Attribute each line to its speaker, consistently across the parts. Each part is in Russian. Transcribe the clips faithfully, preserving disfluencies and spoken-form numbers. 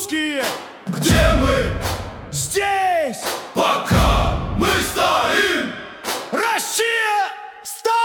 Speaker 1: русские.
Speaker 2: Где мы?
Speaker 1: Здесь
Speaker 2: Пока мы стоим.
Speaker 1: Россия стоит!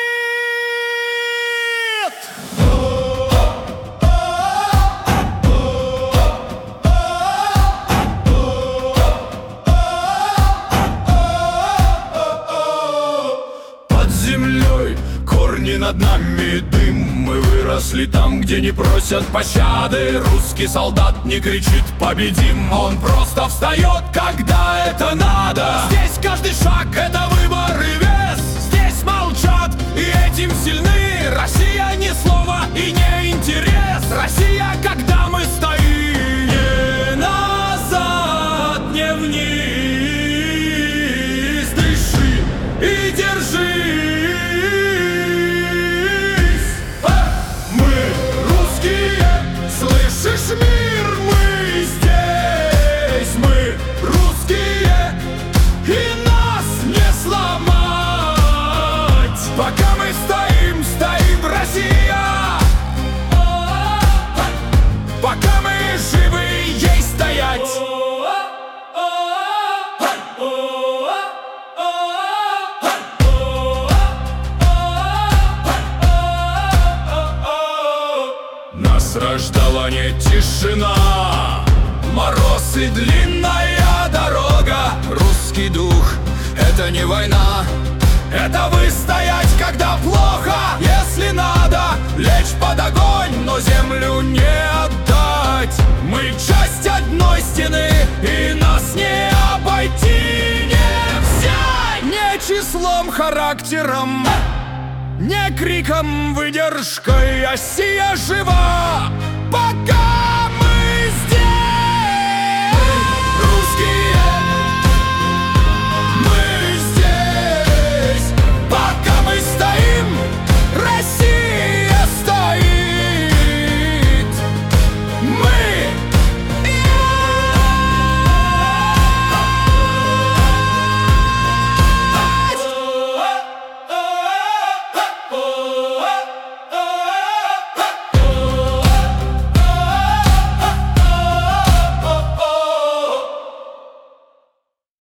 Speaker 2: Под землей корни, над нами дым. Мы выросли там, где не просят пощады. Русский солдат не кричит «победим», он просто встает, когда это надо. Здесь каждый шаг — это выбор и вес. Здесь молчат, и этим сильны. Россия не слово и не интерес. Россия, когда мы стоим. Не назад, не вниз. Дыши и держись. Слышишь, мир, мы здесь, мы русские, и нас не сломать. Пока мы стоим, стоит Россия. Пока мы живы, ей стоять. Нас рождала не тишина, мороз и длинная дорога. Русский дух — это не война, это выстоять, когда плохо. Если надо, лечь под огонь, но землю не отдать. Мы часть одной стены, и нас не обойти, не взять. Не числом, характером, не криком, выдержкой. Россия жива,